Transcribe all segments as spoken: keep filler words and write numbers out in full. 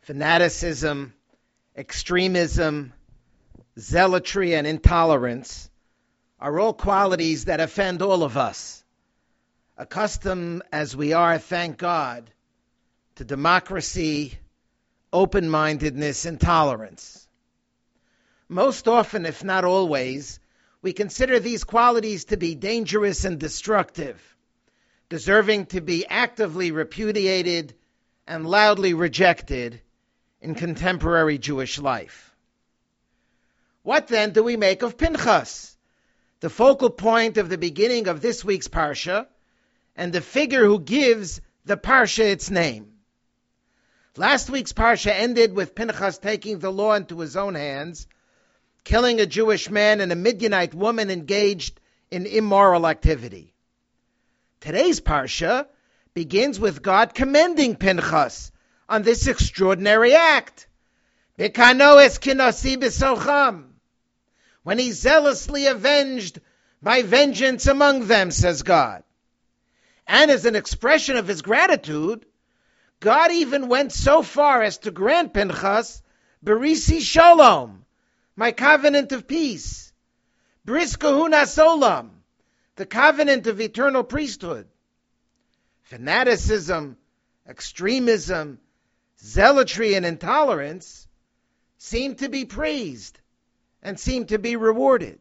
fanaticism, extremism, zealotry, and intolerance are all qualities that offend all of us, accustomed as we are, thank God, to democracy, open-mindedness, and tolerance. Most often, if not always, we consider these qualities to be dangerous and destructive, deserving to be actively repudiated and loudly rejected in contemporary Jewish life. What then do we make of Pinchas, the focal point of the beginning of this week's Parsha, and the figure who gives the Parsha its name? Last week's Parsha ended with Pinchas taking the law into his own hands, killing a Jewish man and a Midianite woman engaged in immoral activity. Today's Parsha begins with God commending Pinchas on this extraordinary act. B'kano es kinasi b'socham, when he zealously avenged my vengeance among them, says God. And as an expression of his gratitude, God even went so far as to grant Pinchas Berisi Shalom, my covenant of peace, Bris Kahunas Olam, the covenant of eternal priesthood. Fanaticism, extremism, zealotry, and intolerance seem to be praised and seem to be rewarded.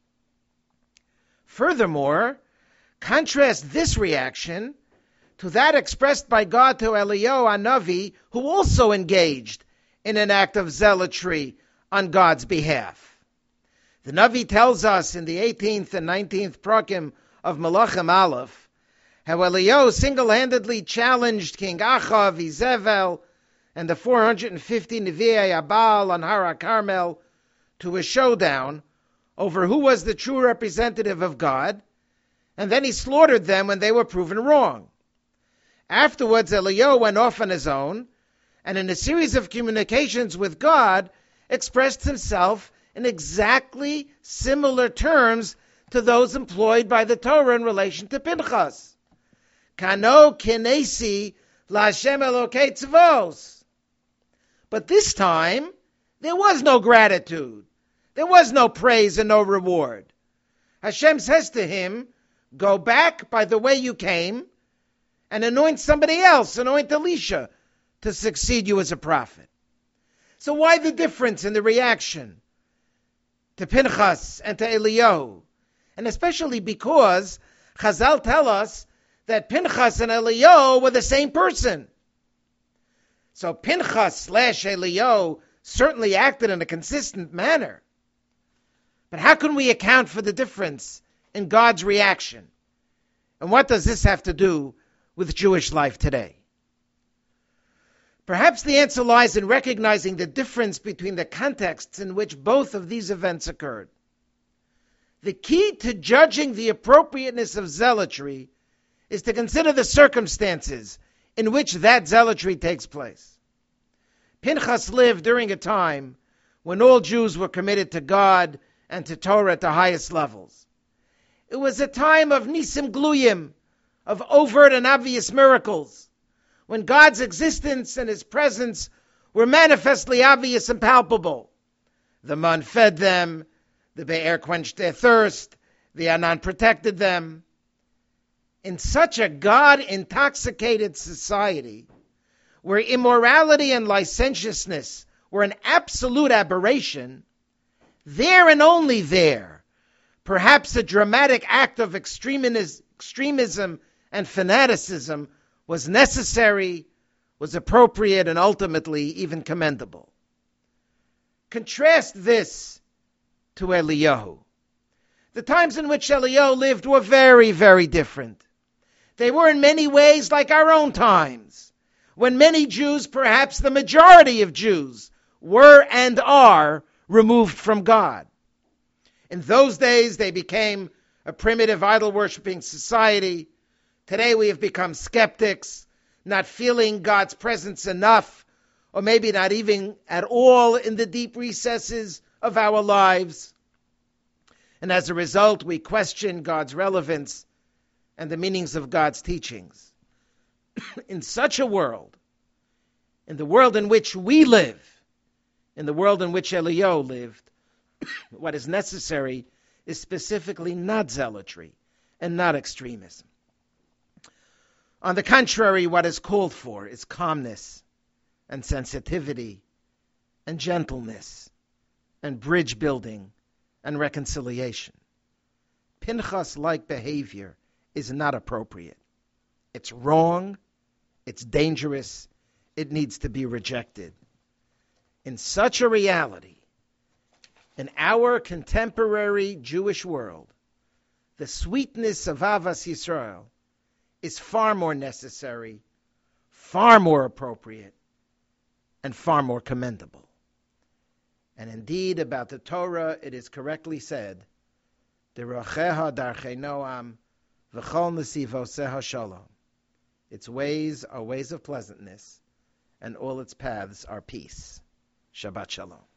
Furthermore, contrast this reaction to that expressed by God to Eliyahu Hanavi, who also engaged in an act of zealotry on God's behalf. The Navi tells us in the eighteenth and nineteenth prakim of Melachim Aleph how Eliyahu single-handedly challenged King Achav, Izebel, and the four hundred fifty Nevi'ei Abal on Har HaKarmel to a showdown over who was the true representative of God, and then he slaughtered them when they were proven wrong. Afterwards, Eliyahu went off on his own, and in a series of communications with God, expressed himself in exactly similar terms to those employed by the Torah in relation to Pinchas. Kano kinesi la'Hashem Elokei tzvos. But this time, there was no gratitude. There was no praise and no reward. Hashem says to him, go back by the way you came and anoint somebody else, anoint Elisha, to succeed you as a prophet. So why the difference in the reaction to Pinchas and to Eliyahu? And especially because Chazal tell us that Pinchas and Eliyahu were the same person. So Pinchas slash Eliyahu certainly acted in a consistent manner. But how can we account for the difference in God's reaction? And what does this have to do with Jewish life today? Perhaps the answer lies in recognizing the difference between the contexts in which both of these events occurred. The key to judging the appropriateness of zealotry is to consider the circumstances in which that zealotry takes place. Pinchas lived during a time when all Jews were committed to God and to Torah at the highest levels. It was a time of nisim gluyim, of overt and obvious miracles, when God's existence and his presence were manifestly obvious and palpable. The man fed them, the Be'er quenched their thirst, the Anan protected them. In such a God-intoxicated society, where immorality and licentiousness were an absolute aberration, there and only there, perhaps a dramatic act of extremism and fanaticism was necessary, was appropriate, and ultimately even commendable. Contrast this to Eliyahu. The times in which Eliyahu lived were very, very different. They were in many ways like our own times, when many Jews, perhaps the majority of Jews, were and are removed from God. In those days, they became a primitive idol-worshipping society. Today we have become skeptics, not feeling God's presence enough, or maybe not even at all in the deep recesses of our lives. And as a result, we question God's relevance and the meanings of God's teachings. In such a world, In the world in which we live, in the world in which Eliyahu lived, what is necessary is specifically not zealotry and not extremism. On the contrary, what is called for is calmness and sensitivity and gentleness and bridge building and reconciliation. Pinchas-like behavior is not appropriate. It's wrong, it's dangerous, it needs to be rejected. In such a reality, in our contemporary Jewish world, the sweetness of Avas Yisrael is far more necessary, far more appropriate, and far more commendable. And indeed, about the Torah, it is correctly said, Derocheha darchei noam, v'chol nesivoseha shalom. Its ways are ways of pleasantness, and all its paths are peace. Shabbat shalom.